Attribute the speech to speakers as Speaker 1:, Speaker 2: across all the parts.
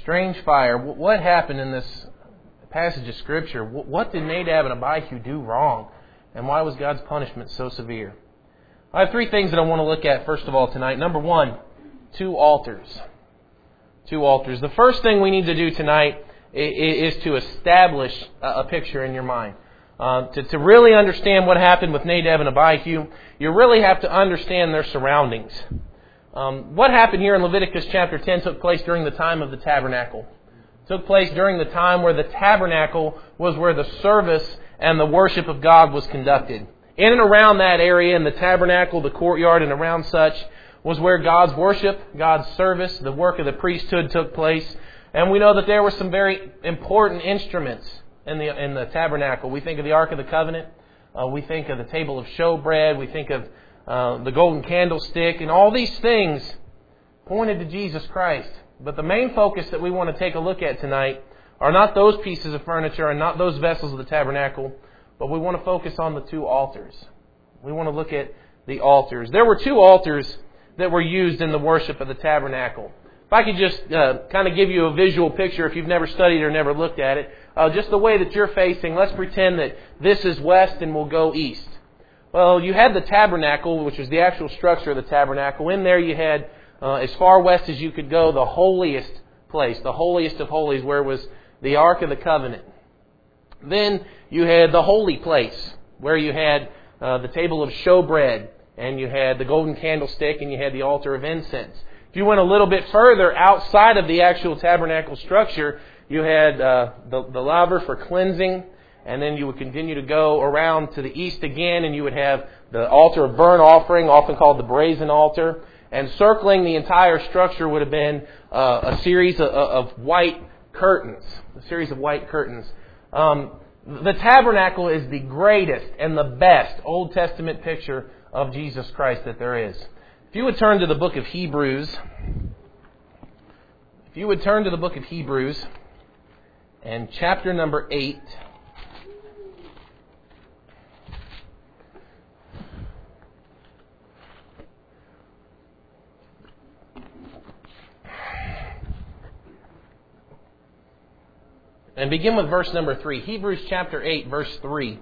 Speaker 1: strange fire. What happened in this passage of Scripture? What did Nadab and Abihu do wrong? And why was God's punishment so severe? I have three things that I want to look at first of all tonight. Number one, two altars. Two altars. The first thing we need to do tonight is to establish a picture in your mind. To really understand what happened with Nadab and Abihu, you really have to understand their surroundings. What happened here in Leviticus chapter 10 took place during the time of the tabernacle. It took place during the time where the tabernacle was where the service and the worship of God was conducted. In and around that area, in the tabernacle, the courtyard, and around such, was where God's worship, God's service, the work of the priesthood took place. And we know that there were some very important instruments in the tabernacle. We think of the Ark of the Covenant. We think of the table of showbread. We think of the golden candlestick. And all these things pointed to Jesus Christ. But the main focus that we want to take a look at tonight are not those pieces of furniture and not those vessels of the tabernacle, but we want to focus on the two altars. We want to look at the altars. There were two altars that were used in the worship of the tabernacle. If I could just kind of give you a visual picture, if you've never studied or never looked at it, just the way that you're facing, let's pretend that this is west and we'll go east. Well, you had the tabernacle, which was the actual structure of the tabernacle. In there you had, as far west as you could go, the holiest place, the holiest of holies, where was the Ark of the Covenant. Then you had the holy place, where you had the table of showbread, and you had the golden candlestick, and you had the altar of incense. If you went a little bit further outside of the actual tabernacle structure, you had the laver for cleansing, and then you would continue to go around to the east again, and you would have the altar of burnt offering, often called the brazen altar. And circling the entire structure would have been a series of white curtains. A series of white curtains. The tabernacle is the greatest and the best Old Testament picture of Jesus Christ that there is. If you would turn to the book of Hebrews. If you would turn to the book of Hebrews and chapter number 8. And begin with verse number 3. Hebrews chapter 8, verse 3.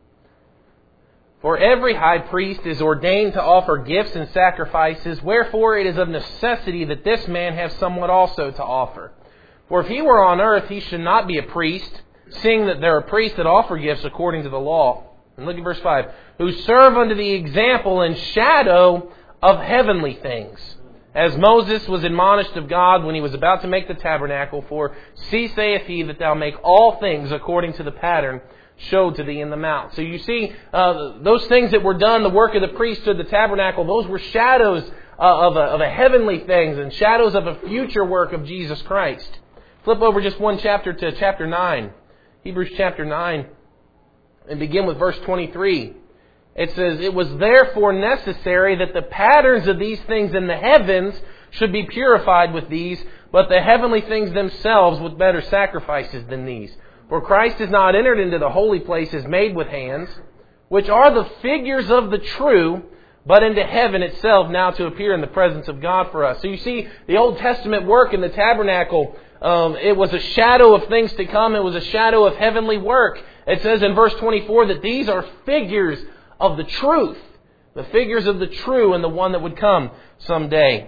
Speaker 1: For every high priest is ordained to offer gifts and sacrifices, wherefore it is of necessity that this man have somewhat also to offer. For if he were on earth, he should not be a priest, seeing that there are priests that offer gifts according to the law. And look at verse 5. Who serve unto the example and shadow of heavenly things. As Moses was admonished of God when he was about to make the tabernacle, for see, saith he, that thou make all things according to the pattern showed to thee in the mount. So you see, those things that were done, the work of the priesthood, the tabernacle, those were shadows of a heavenly things and shadows of a future work of Jesus Christ. Flip over just one chapter to chapter 9. Hebrews chapter 9, and begin with verse 23. It says, it was therefore necessary that the patterns of these things in the heavens should be purified with these, but the heavenly things themselves with better sacrifices than these. For Christ is not entered into the holy places made with hands, which are the figures of the true, but into heaven itself now to appear in the presence of God for us. So you see, the Old Testament work in the tabernacle, it was a shadow of things to come. It was a shadow of heavenly work. It says in verse 24 that these are figures of the truth. The figures of the true and the one that would come someday.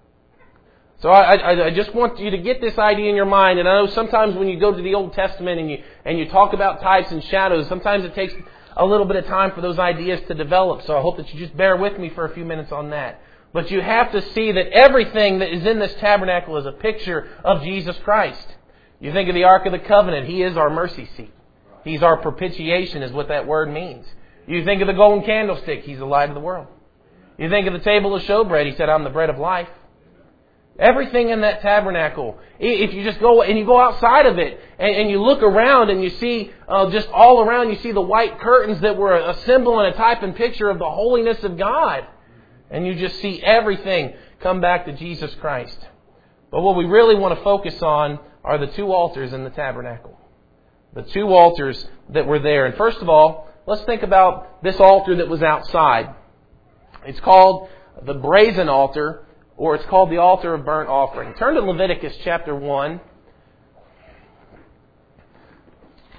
Speaker 1: So I just want you to get this idea in your mind. And I know sometimes when you go to the Old Testament and you talk about types and shadows, sometimes it takes a little bit of time for those ideas to develop. So I hope that you just bear with me for a few minutes on that. But you have to see that everything that is in this tabernacle is a picture of Jesus Christ. You think of the Ark of the Covenant. He is our mercy seat. He's our propitiation is what that word means. You think of the golden candlestick. He's the light of the world. You think of the table of showbread. He said, I'm the bread of life. Everything in that tabernacle. If you just go and you go outside of it and you look around and you see just all around, you see the white curtains that were a symbol and a type and picture of the holiness of God. And you just see everything come back to Jesus Christ. But what we really want to focus on are the two altars in the tabernacle. The two altars that were there. And first of all, let's think about this altar that was outside. It's called the brazen altar, or it's called the altar of burnt offering. Turn to Leviticus chapter 1.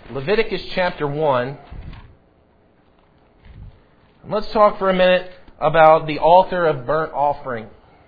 Speaker 1: Leviticus chapter 1. Let's talk for a minute about the altar of burnt offering.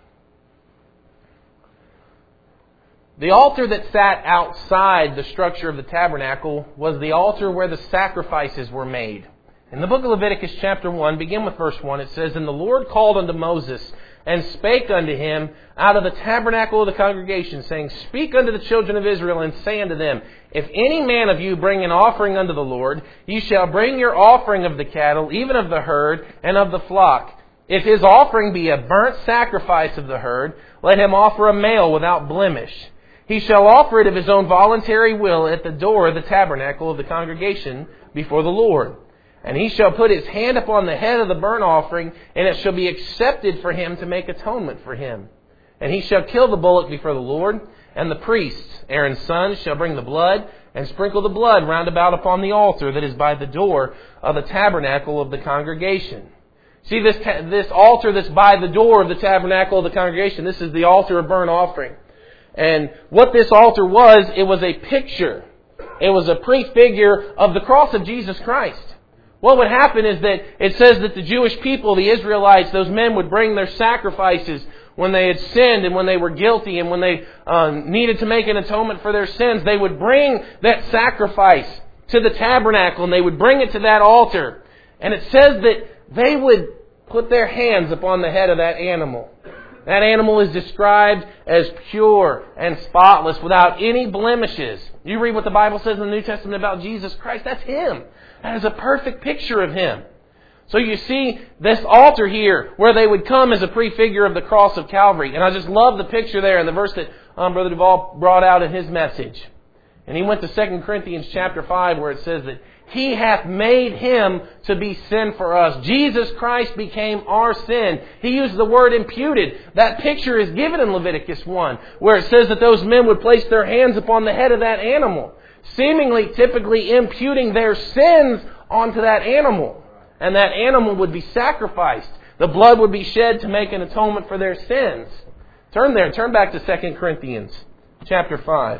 Speaker 1: The altar that sat outside the structure of the tabernacle was the altar where the sacrifices were made. In the book of Leviticus chapter 1, begin with verse 1, it says, "And the Lord called unto Moses, and spake unto him out of the tabernacle of the congregation, saying, Speak unto the children of Israel, and say unto them, If any man of you bring an offering unto the Lord, ye shall bring your offering of the cattle, even of the herd, and of the flock. If his offering be a burnt sacrifice of the herd, let him offer a male without blemish. He shall offer it of his own voluntary will at the door of the tabernacle of the congregation before the Lord. And he shall put his hand upon the head of the burnt offering, and it shall be accepted for him to make atonement for him. And he shall kill the bullock before the Lord, and the priests, Aaron's sons, shall bring the blood, and sprinkle the blood round about upon the altar that is by the door of the tabernacle of the congregation." See, this altar that's by the door of the tabernacle of the congregation, this is the altar of burnt offering. And what this altar was, it was a picture. It was a prefigure of the cross of Jesus Christ. What would happen is that it says that the Jewish people, the Israelites, those men would bring their sacrifices when they had sinned and when they were guilty and when they needed to make an atonement for their sins. They would bring that sacrifice to the tabernacle and they would bring it to that altar. And it says that they would put their hands upon the head of that animal. That animal is described as pure and spotless, without any blemishes. You read what the Bible says in the New Testament about Jesus Christ. That's Him. That is a perfect picture of Him. So you see this altar here where they would come as a prefigure of the cross of Calvary. And I just love the picture there in the verse that Brother Duvall brought out in his message. And he went to 2 Corinthians chapter 5 where it says that He hath made Him to be sin for us. Jesus Christ became our sin. He used the word imputed. That picture is given in Leviticus 1 where it says that those men would place their hands upon the head of that animal, seemingly, typically imputing their sins onto that animal. And that animal would be sacrificed. The blood would be shed to make an atonement for their sins. Turn back to 2 Corinthians chapter 5.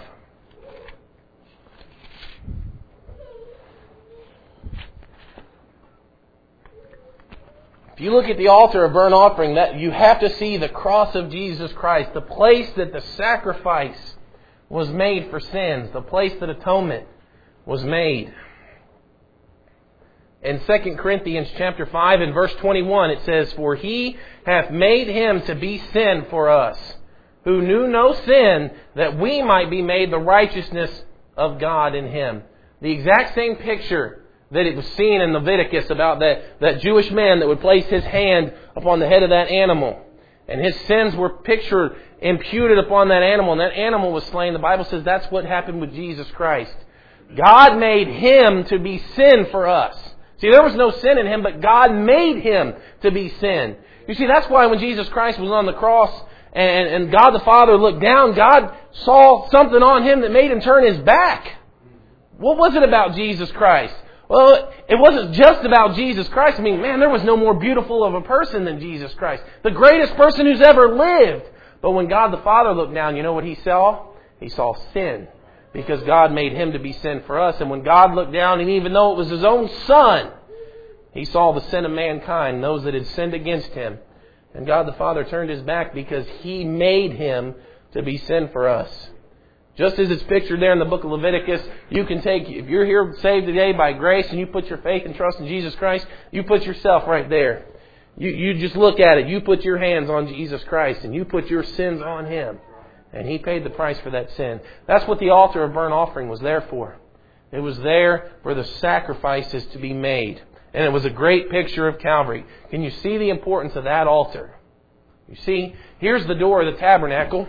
Speaker 1: If you look at the altar of burnt offering, that you have to see the cross of Jesus Christ, the place that the sacrifice was made for sins, the place that atonement was made. In 2 Corinthians chapter 5 and verse 21 it says, "For He hath made Him to be sin for us, who knew no sin, that we might be made the righteousness of God in Him." The exact same picture that it was seen in Leviticus about that Jewish man that would place his hand upon the head of that animal. And his sins were pictured, imputed upon that animal. And that animal was slain. The Bible says that's what happened with Jesus Christ. God made Him to be sin for us. See, there was no sin in Him, but God made Him to be sin. You see, that's why when Jesus Christ was on the cross and God the Father looked down, God saw something on Him that made Him turn His back. What was it about Jesus Christ? Well, it wasn't just about Jesus Christ. I mean, man, there was no more beautiful of a person than Jesus Christ. The greatest person who's ever lived. But when God the Father looked down, you know what He saw? He saw sin. Because God made Him to be sin for us. And when God looked down, and even though it was His own Son, He saw the sin of mankind, those that had sinned against Him. And God the Father turned His back because He made Him to be sin for us. Just as it's pictured there in the book of Leviticus, you can take, if you're here saved today by grace and you put your faith and trust in Jesus Christ, you put yourself right there. You just look at it. You put your hands on Jesus Christ and you put your sins on Him. And He paid the price for that sin. That's what the altar of burnt offering was there for. It was there for the sacrifices to be made. And it was a great picture of Calvary. Can you see the importance of that altar? You see, here's the door of the tabernacle.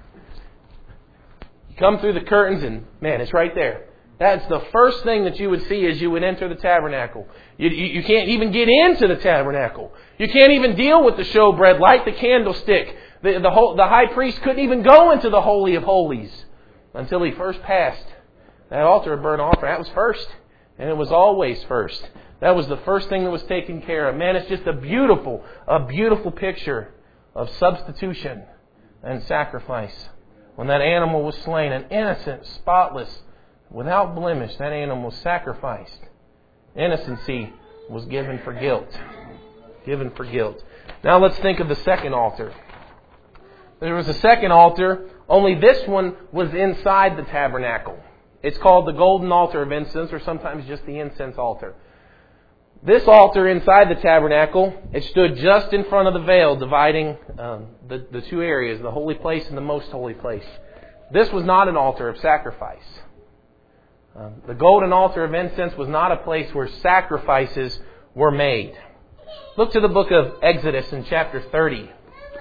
Speaker 1: Come through the curtains and, man, it's right there. That's the first thing that you would see as you would enter the tabernacle. You can't even get into the tabernacle. You can't even deal with the showbread, light the candlestick. The high priest couldn't even go into the Holy of Holies until he first passed that altar of burnt offering. That was first. And it was always first. That was the first thing that was taken care of. Man, it's just a beautiful picture of substitution and sacrifice. When that animal was slain, an innocent, spotless Without blemish, that animal was sacrificed. Innocency was given for guilt. Given for guilt. Now let's think of the second altar. There was a second altar, only this one was inside the tabernacle. It's called the golden altar of incense, or sometimes just the incense altar. This altar inside the tabernacle, it stood just in front of the veil, dividing the two areas, the holy place and the most holy place. This was not an altar of sacrifice. The golden altar of incense was not a place where sacrifices were made. Look to the book of Exodus in chapter 30.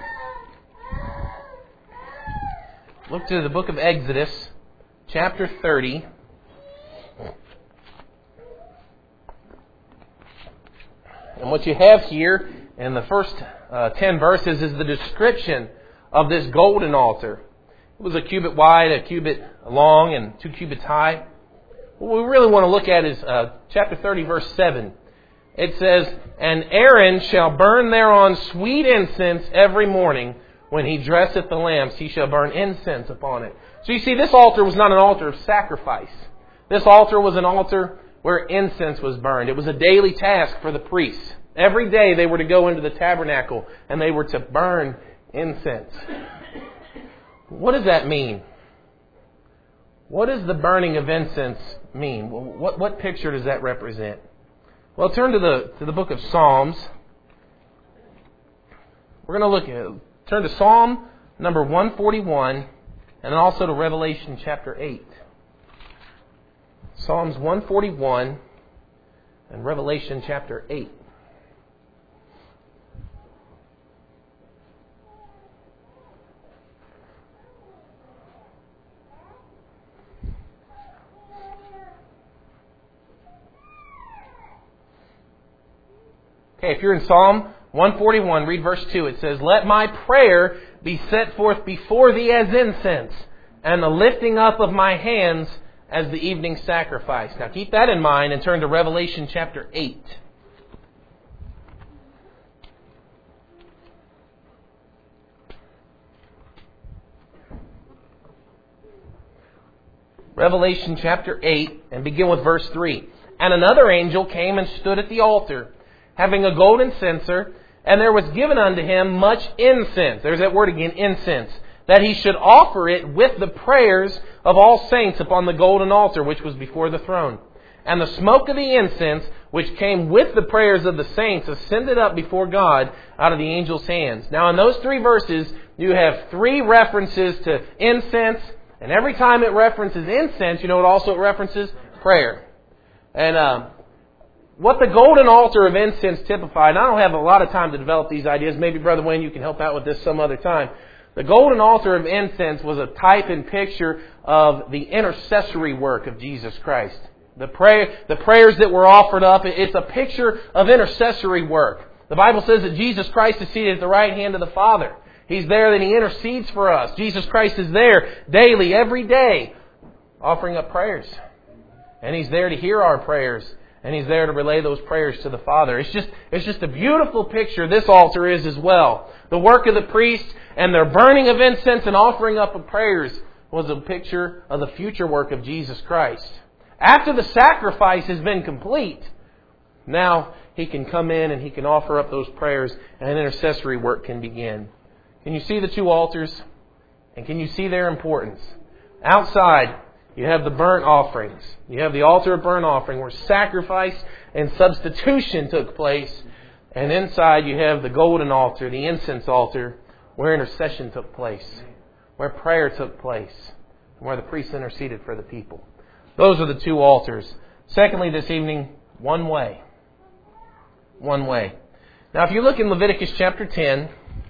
Speaker 1: Look to the book of Exodus, chapter 30. And what you have here in the first 10 verses is the description of this golden altar. It was a cubit wide, a cubit long, and 2 cubits high. What we really want to look at is chapter 30, verse 7. It says, "And Aaron shall burn thereon sweet incense every morning. When he dresseth the lamps, he shall burn incense upon it." So you see, this altar was not an altar of sacrifice. This altar was an altar where incense was burned. It was a daily task for the priests. Every day they were to go into the tabernacle and they were to burn incense. What does that mean? What does the burning of incense mean? What picture does that represent? Well, turn to the book of Psalms. We're going to turn to Psalm number 141 and also to Revelation chapter 8. Psalms 141 and Revelation chapter 8. Okay, if you're in Psalm 141, read verse 2. It says, "Let my prayer be set forth before thee as incense, and the lifting up of my hands as the evening sacrifice." Now keep that in mind and turn to Revelation chapter 8. Revelation chapter 8, and begin with verse 3. "And another angel came and stood at the altar, having a golden censer, and there was given unto him much incense." There's that word again, incense. "That he should offer it with the prayers of all saints upon the golden altar which was before the throne. And the smoke of the incense, which came with the prayers of the saints, ascended up before God out of the angel's hands." Now in those 3 verses, you have 3 references to incense. And every time it references incense, you know what also it references? Prayer. And what the golden altar of incense typified, and I don't have a lot of time to develop these ideas. Maybe Brother Wayne, you can help out with this some other time. The golden altar of incense was a type and picture of the intercessory work of Jesus Christ. The prayers that were offered up, it's a picture of intercessory work. The Bible says that Jesus Christ is seated at the right hand of the Father. He's there and He intercedes for us. Jesus Christ is there daily, every day, offering up prayers. And He's there to hear our prayers. And He's there to relay those prayers to the Father. It's just a beautiful picture. This altar is as well. The work of the priests and their burning of incense and offering up of prayers was a picture of the future work of Jesus Christ. After the sacrifice has been complete, now He can come in and He can offer up those prayers and intercessory work can begin. Can you see the 2 altars? And can you see their importance? Outside, you have the burnt offerings. You have the altar of burnt offering where sacrifice and substitution took place. And inside you have the golden altar, the incense altar, where intercession took place, where prayer took place, and where the priests interceded for the people. Those are the 2 altars. Secondly, this evening, one way. One way. Now if you look in Leviticus chapter 10,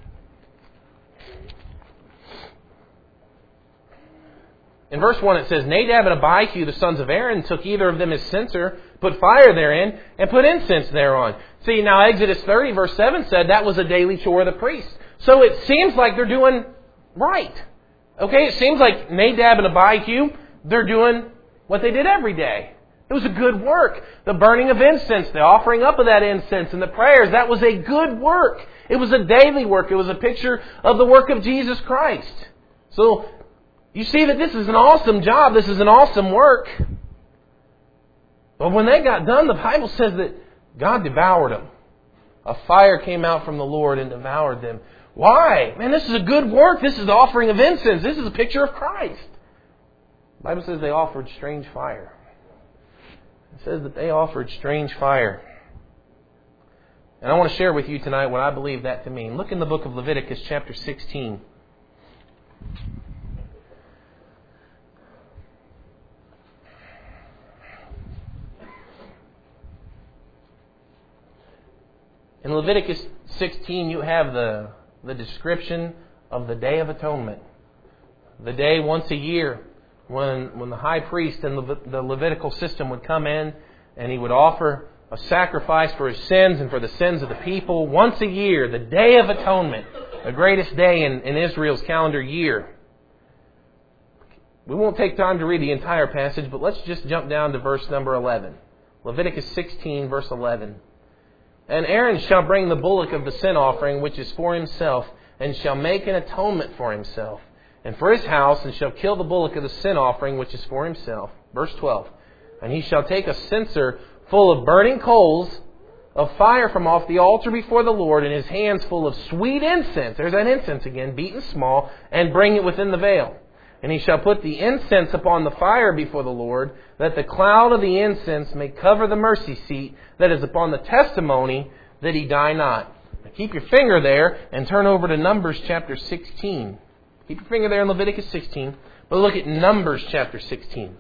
Speaker 1: in verse 1 it says, "Nadab and Abihu, the sons of Aaron, took either of them his censer, put fire therein, and put incense thereon." See, now Exodus 30 verse 7 said that was a daily chore of the priest. So it seems like they're doing right. Okay, it seems like Nadab and Abihu, they're doing what they did every day. It was a good work. The burning of incense, the offering up of that incense, and the prayers, that was a good work. It was a daily work. It was a picture of the work of Jesus Christ. So You see that this is an awesome job. This is an awesome work. But when they got done, the Bible says that God devoured them. A fire came out from the Lord and devoured them. Why? Man, this is a good work. This is the offering of incense. This is a picture of Christ. The Bible says they offered strange fire. It says that they offered strange fire. And I want to share with you tonight what I believe that to mean. Look in the book of Leviticus chapter 16. In Leviticus 16, you have the description of the Day of Atonement. The day once a year when the high priest in the Levitical system would come in and he would offer a sacrifice for his sins and for the sins of the people. Once a year, the Day of Atonement, the greatest day in Israel's calendar year. We won't take time to read the entire passage, but let's just jump down to verse number 11. Leviticus 16, verse 11. And Aaron shall bring the bullock of the sin offering, which is for himself, and shall make an atonement for himself, and for his house, and shall kill the bullock of the sin offering, which is for himself. Verse 12. And he shall take a censer full of burning coals of fire from off the altar before the Lord, and his hands full of sweet incense. There's that incense again, beaten small, and bring it within the veil. And he shall put the incense upon the fire before the Lord, that the cloud of the incense may cover the mercy seat that is upon the testimony, that he die not. Now keep your finger there and turn over to Numbers chapter 16. Keep your finger there in Leviticus 16, but look at Numbers chapter 16.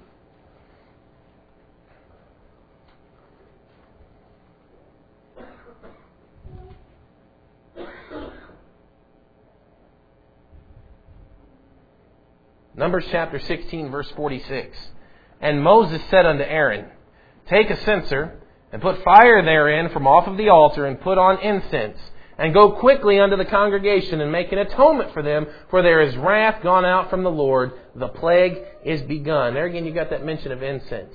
Speaker 1: Numbers chapter 16, verse 46. And Moses said unto Aaron, Take a censer, and put fire therein from off of the altar, and put on incense, and go quickly unto the congregation, and make an atonement for them, for there is wrath gone out from the Lord, the plague is begun. There again you got that mention of incense.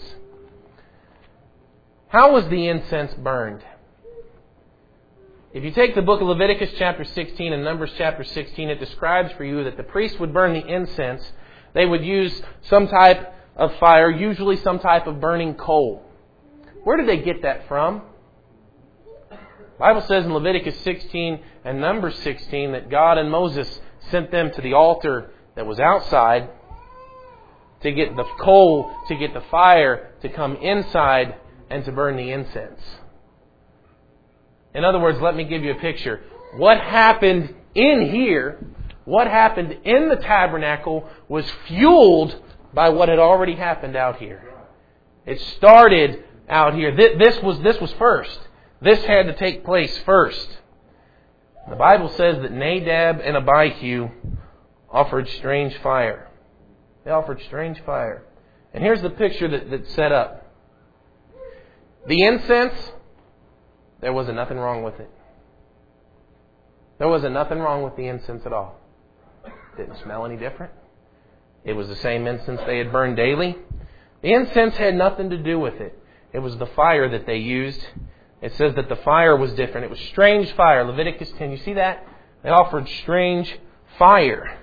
Speaker 1: How was the incense burned? If you take the book of Leviticus chapter 16 and Numbers chapter 16, it describes for you that the priest would burn the incense. They would use some type of fire, usually some type of burning coal. Where did they get that from? The Bible says in Leviticus 16 and Numbers 16 that God and Moses sent them to the altar that was outside to get the coal, to get the fire, to come inside and to burn the incense. In other words, let me give you a picture. What happened in here, what happened in the tabernacle was fueled by what had already happened out here. It started out here. This was first. This had to take place first. The Bible says that Nadab and Abihu offered strange fire. They offered strange fire. And here's the picture that's set up. The incense, there wasn't nothing wrong with it. There wasn't nothing wrong with the incense at all. Didn't smell any different. It was the same incense they had burned daily. The incense had nothing to do with it. It was the fire that they used. It says that the fire was different. It was strange fire. Leviticus 10, you see that? They offered strange fire.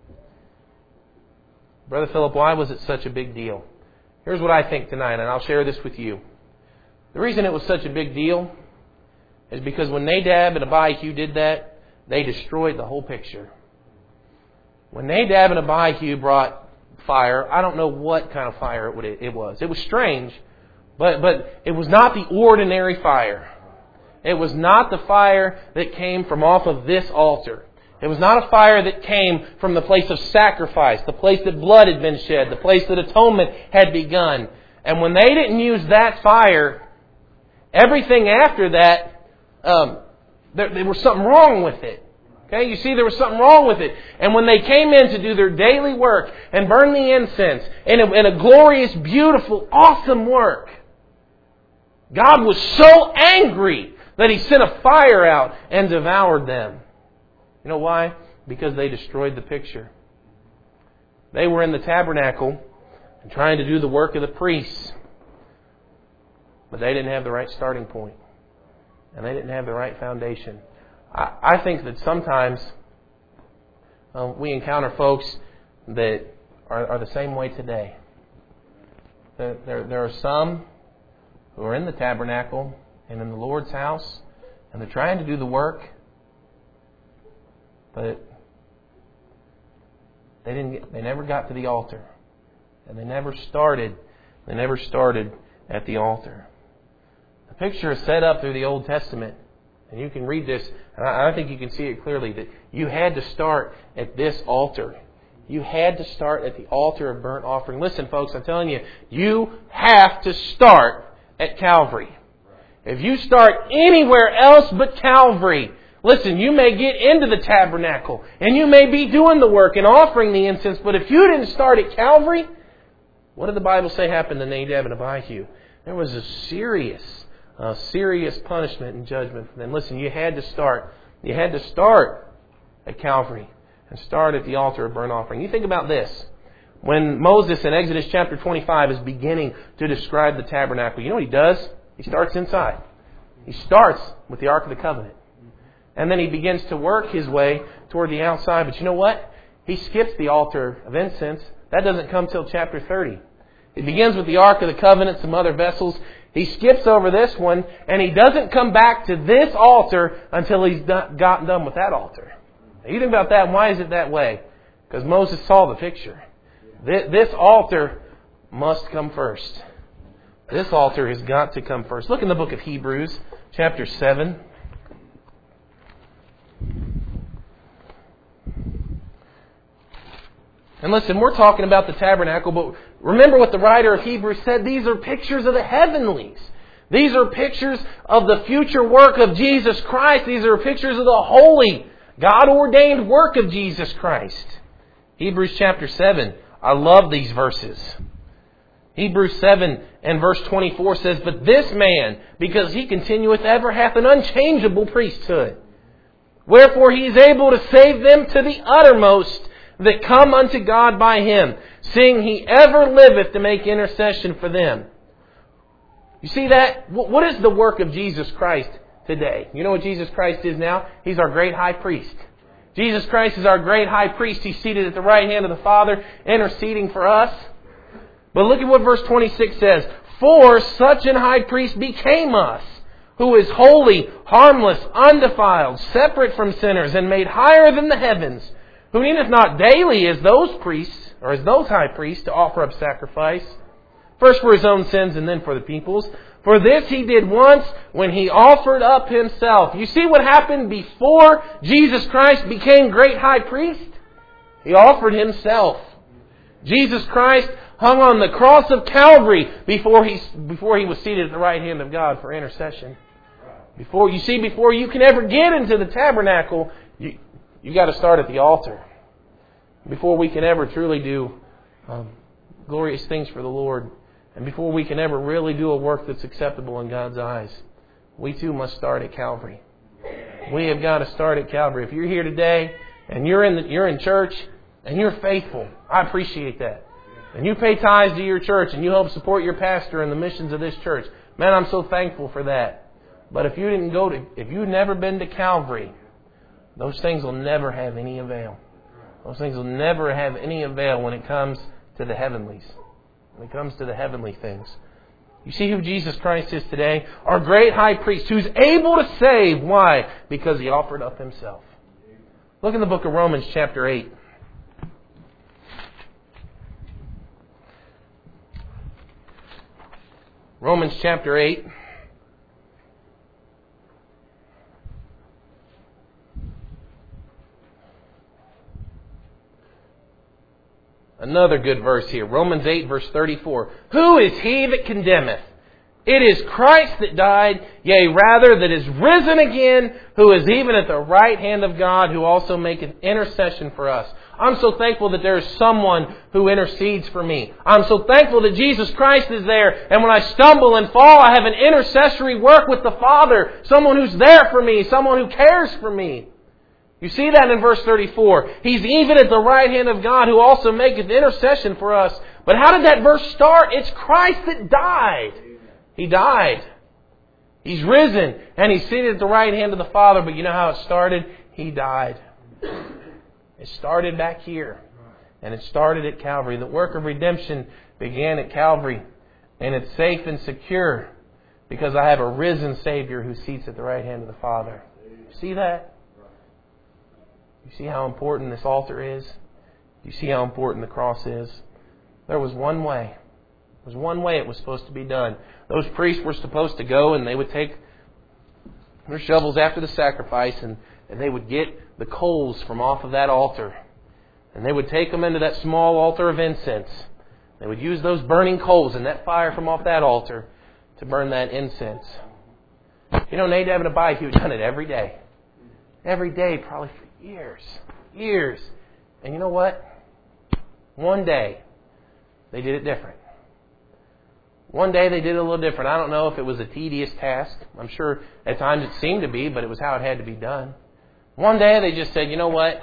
Speaker 1: Brother Philip, why was it such a big deal? Here's what I think tonight, and I'll share this with you. The reason it was such a big deal is because when Nadab and Abihu did that, they destroyed the whole picture. When Nadab and Abihu brought fire, I don't know what kind of fire it was. It was strange, but it was not the ordinary fire. It was not the fire that came from off of this altar. It was not a fire that came from the place of sacrifice, the place that blood had been shed, the place that atonement had begun. And when they didn't use that fire, everything after that, there was something wrong with it. Okay, you see, there was something wrong with it. And when they came in to do their daily work and burn the incense in a glorious, beautiful, awesome work, God was so angry that He sent a fire out and devoured them. You know why? Because they destroyed the picture. They were in the tabernacle and trying to do the work of the priests, but they didn't have the right starting point, and they didn't have the right foundation. I think that sometimes we encounter folks that are the same way today. There are some who are in the tabernacle and in the Lord's house, and they're trying to do the work, but they never got to the altar, and they never started at the altar. The picture is set up through the Old Testament, and you can read this, and I think you can see it clearly, that you had to start at this altar. You had to start at the altar of burnt offering. Listen, folks, I'm telling you, you have to start at Calvary. If you start anywhere else but Calvary, listen, you may get into the tabernacle and you may be doing the work and offering the incense, but if you didn't start at Calvary, what did the Bible say happened to Nadab and Abihu? There was a serious punishment and judgment for them. Listen, you had to start at Calvary and start at the altar of burnt offering. You think about this. When Moses in Exodus chapter 25 is beginning to describe the tabernacle, you know what he does? He starts inside. He starts with the Ark of the Covenant. And then he begins to work his way toward the outside. But you know what? He skips the altar of incense. That doesn't come till chapter 30. It begins with the Ark of the Covenant, some other vessels. He skips over this one, and he doesn't come back to this altar until he's gotten done with that altar. Now you think about that, and why is it that way? Because Moses saw the picture. This altar must come first. This altar has got to come first. Look in the book of Hebrews, chapter 7. And listen, we're talking about the tabernacle, but remember what the writer of Hebrews said. These are pictures of the heavenlies. These are pictures of the future work of Jesus Christ. These are pictures of the holy, God-ordained work of Jesus Christ. Hebrews chapter 7. I love these verses. Hebrews 7 and verse 24 says, "But this man, because he continueth ever, hath an unchangeable priesthood. Wherefore he is able to save them to the uttermost that come unto God by him, seeing he ever liveth to make intercession for them." You see that? What is the work of Jesus Christ today? You know what Jesus Christ is now? He's our great high priest. Jesus Christ is our great high priest. He's seated at the right hand of the Father, interceding for us. But look at what verse 26 says. "For such an high priest became us, who is holy, harmless, undefiled, separate from sinners, and made higher than the heavens, who needeth not daily as those priests, or as those high priests, to offer up sacrifice, first for his own sins and then for the people's. For this he did once when he offered up himself." You see what happened before Jesus Christ became great high priest? He offered himself. Jesus Christ hung on the cross of Calvary before he was seated at the right hand of God for intercession. Before you can ever get into the tabernacle, you got to start at the altar. Before we can ever truly do glorious things for the Lord, and before we can ever really do a work that's acceptable in God's eyes, we too must start at Calvary. We have got to start at Calvary. If you're here today and you're in church and you're faithful, I appreciate that. And you pay tithes to your church and you help support your pastor and the missions of this church. Man, I'm so thankful for that. But if you've never been to Calvary, those things will never have any avail. Those things will never have any avail when it comes to the heavenlies. When it comes to the heavenly things. You see who Jesus Christ is today? Our great high priest who's able to save. Why? Because he offered up himself. Look in the book of Romans chapter 8. Romans chapter 8. Another good verse here. Romans 8 verse 34. "Who is he that condemneth? It is Christ that died, yea, rather that is risen again, who is even at the right hand of God, who also maketh intercession for us." I'm so thankful that there is someone who intercedes for me. I'm so thankful that Jesus Christ is there, and when I stumble and fall, I have an intercessory work with the Father. Someone who's there for me, someone who cares for me. You see that in verse 34. He's even at the right hand of God, who also maketh intercession for us. But how did that verse start? It's Christ that died. He died. He's risen, and he's seated at the right hand of the Father. But you know how it started? He died. It started back here. And it started at Calvary. The work of redemption began at Calvary. And it's safe and secure because I have a risen Savior who seats at the right hand of the Father. You see that? You see how important this altar is? You see how important the cross is? There was one way. There was one way it was supposed to be done. Those priests were supposed to go and they would take their shovels after the sacrifice and they would get the coals from off of that altar. And they would take them into that small altar of incense. They would use those burning coals and that fire from off that altar to burn that incense. You know, Nadab and Abihu done it every day. Every day, probably for years. Years. And you know what? One day, they did it different. One day they did it a little different. I don't know if it was a tedious task. I'm sure at times it seemed to be, but it was how it had to be done. One day they just said, you know what?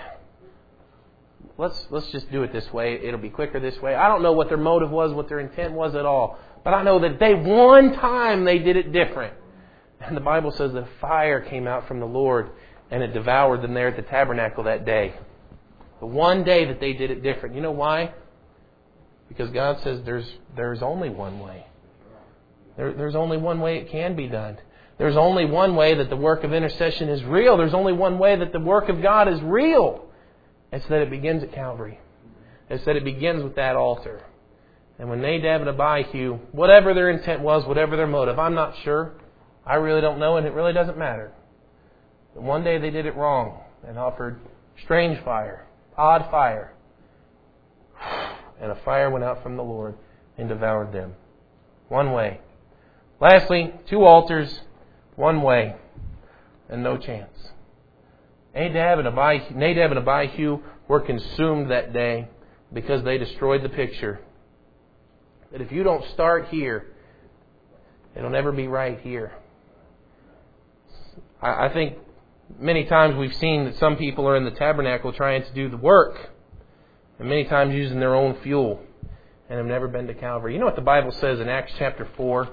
Speaker 1: Let's just do it this way. It'll be quicker this way. I don't know what their motive was, what their intent was at all. But I know that one time they did it different. And the Bible says that fire came out from the Lord and it devoured them there at the tabernacle that day. The one day that they did it different. You know why? Because God says there's only one way. There's only one way it can be done. There's only one way that the work of intercession is real. There's only one way that the work of God is real. It's that it begins at Calvary. It's that it begins with that altar. And when Nadab and Abihu, whatever their intent was, whatever their motive, I'm not sure. I really don't know, and it really doesn't matter. But one day they did it wrong and offered strange fire, odd fire. And a fire went out from the Lord and devoured them. One way. Lastly, 2 altars, one way, and no chance. Nadab and Abihu were consumed that day because they destroyed the picture. That if you don't start here, it'll never be right here. I think many times we've seen that some people are in the tabernacle trying to do the work, and many times using their own fuel, and have never been to Calvary. You know what the Bible says in Acts chapter 4?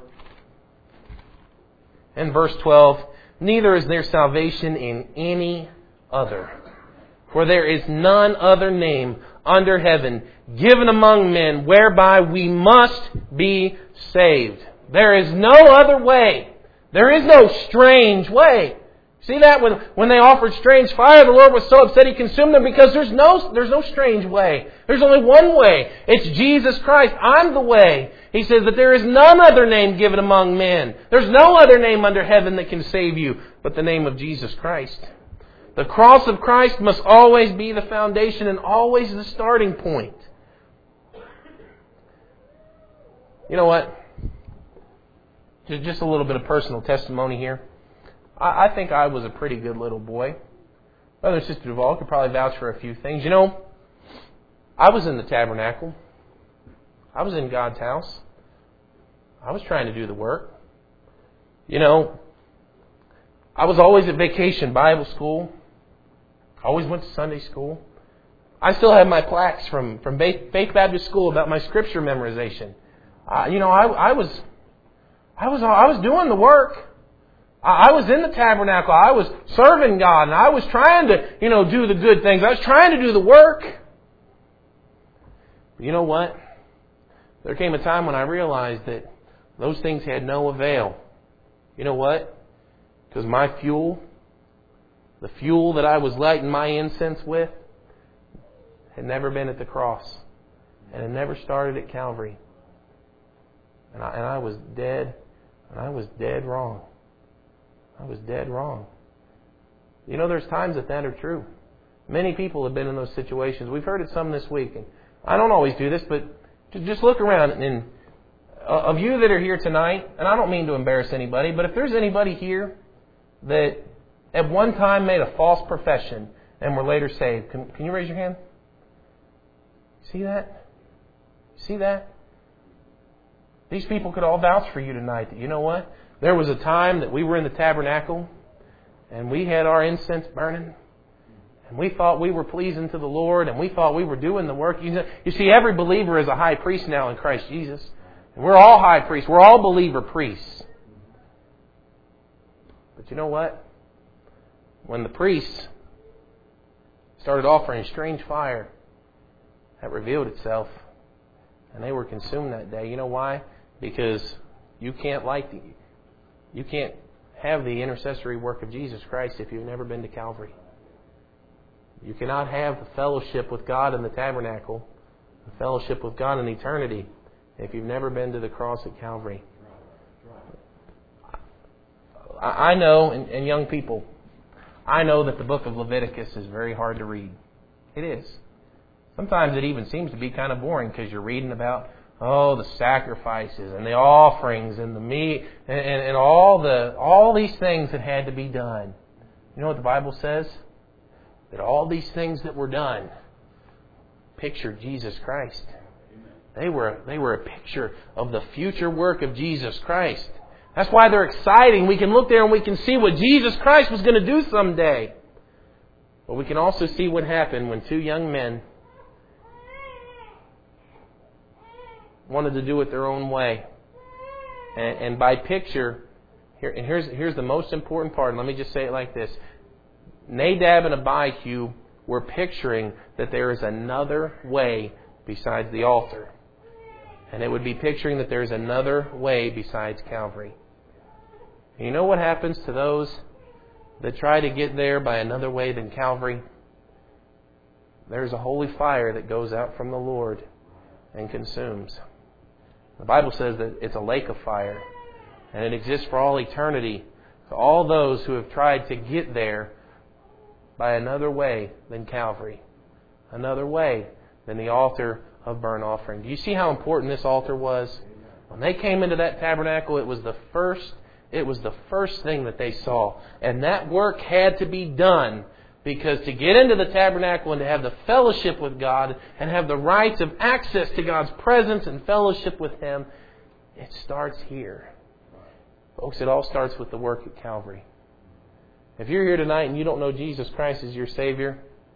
Speaker 1: In verse 12, neither is there salvation in any other. For there is none other name under heaven given among men whereby we must be saved. There is no other way. There is no strange way. See that? When they offered strange fire, the Lord was so upset He consumed them because there's no strange way. There's only one way. It's Jesus Christ. I'm the way. He says that there is none other name given among men. There's no other name under heaven that can save you but the name of Jesus Christ. The cross of Christ must always be the foundation and always the starting point. You know what? Just a little bit of personal testimony here. I think I was a pretty good little boy. Brother and Sister Duvall could probably vouch for a few things. You know, I was in the tabernacle. I was in God's house. I was trying to do the work. You know, I was always at vacation Bible school. I always went to Sunday school. I still have my plaques from Faith Baptist School about my scripture memorization. I was doing the work. I was in the tabernacle. I was serving God, and I was trying to, do the good things. I was trying to do the work. But you know what? There came a time when I realized that those things had no avail. You know what? Because my fuel, the fuel that I was lighting my incense with, had never been at the cross. And it never started at Calvary. And I was dead. And I was dead wrong. I was dead wrong. You know, there's times that are true. Many people have been in those situations. We've heard it some this week. And I don't always do this, but just look around. And of you that are here tonight, and I don't mean to embarrass anybody, but if there's anybody here that at one time made a false profession and were later saved, can you raise your hand? See that? See that? These people could all vouch for you tonight that, you know what? There was a time that we were in the tabernacle and we had our incense burning and we thought we were pleasing to the Lord and we thought we were doing the work. You see, every believer is a high priest now in Christ Jesus. And we're all high priests. We're all believer priests. But you know what? When the priests started offering strange fire that revealed itself. And they were consumed that day. You know why? Because you can't have the intercessory work of Jesus Christ if you've never been to Calvary. You cannot have the fellowship with God in the tabernacle, the fellowship with God in eternity, if you've never been to the cross at Calvary. I know, and young people, I know that the book of Leviticus is very hard to read. It is. Sometimes it even seems to be kind of boring because you're reading about, the sacrifices and the offerings and the meat and all these things that had to be done. You know what the Bible says? That all these things that were done pictured Jesus Christ. They were a picture of the future work of Jesus Christ. That's why they're exciting. We can look there and we can see what Jesus Christ was going to do someday. But we can also see what happened when two young men wanted to do it their own way. And by picture, here's the most important part. Let me just say it like this. Nadab and Abihu were picturing that there is another way besides the altar. And it would be picturing that there is another way besides Calvary. And you know what happens to those that try to get there by another way than Calvary? There's a holy fire that goes out from the Lord and consumes. The Bible says that it's a lake of fire, and it exists for all eternity. For all those who have tried to get there by another way than Calvary, another way than the altar of burnt offering. Do you see how important this altar was? When they came into that tabernacle, it was the first thing that they saw. And that work had to be done, because to get into the tabernacle and to have the fellowship with God and have the rights of access to God's presence and fellowship with Him, it starts here. Folks, it all starts with the work at Calvary. If you're here tonight and you don't know Jesus Christ as your Savior,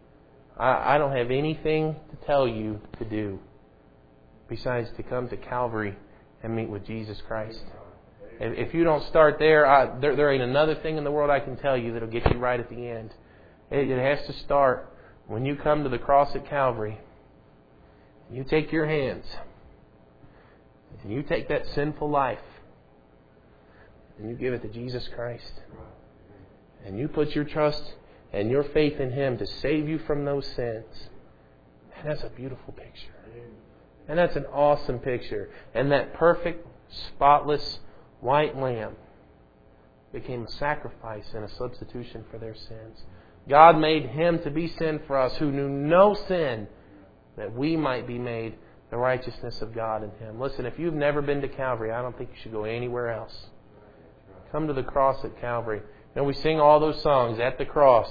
Speaker 1: I don't have anything to tell you to do besides to come to Calvary and meet with Jesus Christ. If you don't start there, there ain't another thing in the world I can tell you that'll get you right at the end. It has to start when you come to the cross at Calvary. You take your hands and you take that sinful life and you give it to Jesus Christ. And you put your trust and your faith in Him to save you from those sins. And that's a beautiful picture. And that's an awesome picture. And that perfect, spotless, white lamb became a sacrifice and a substitution for their sins. God made Him to be sin for us who knew no sin, that we might be made the righteousness of God in Him. Listen, if you've never been to Calvary, I don't think you should go anywhere else. Come to the cross at Calvary. You know, we sing all those songs, At the Cross.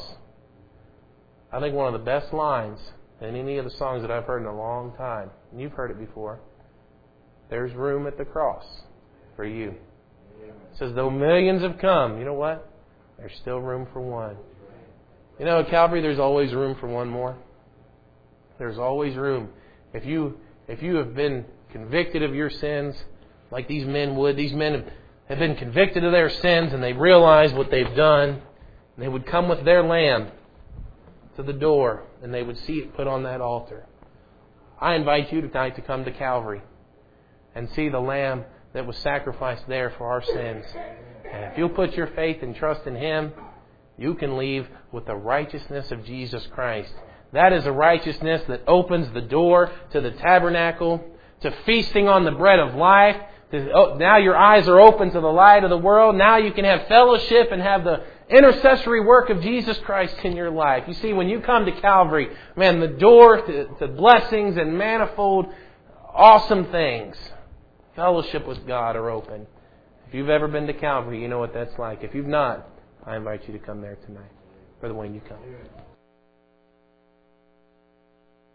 Speaker 1: I think one of the best lines in any of the songs that I've heard in a long time, and you've heard it before, there's room at the cross for you. It says, though millions have come, you know what? There's still room for one. You know, at Calvary, there's always room for one more. There's always room. If you have been convicted of your sins, like these men would, these men have been convicted of their sins and they realize what they've done, and they would come with their lamb to the door and they would see it put on that altar. I invite you tonight to come to Calvary and see the lamb that was sacrificed there for our sins. And if you'll put your faith and trust in Him, you can leave with the righteousness of Jesus Christ. That is a righteousness that opens the door to the tabernacle, to feasting on the bread of life. Now your eyes are open to the light of the world. Now you can have fellowship and have the intercessory work of Jesus Christ in your life. You see, when you come to Calvary, man, the door to blessings and manifold awesome things, fellowship with God, are open. If you've ever been to Calvary, you know what that's like. If you've not, I invite you to come there tonight. Brother Wayne, you come.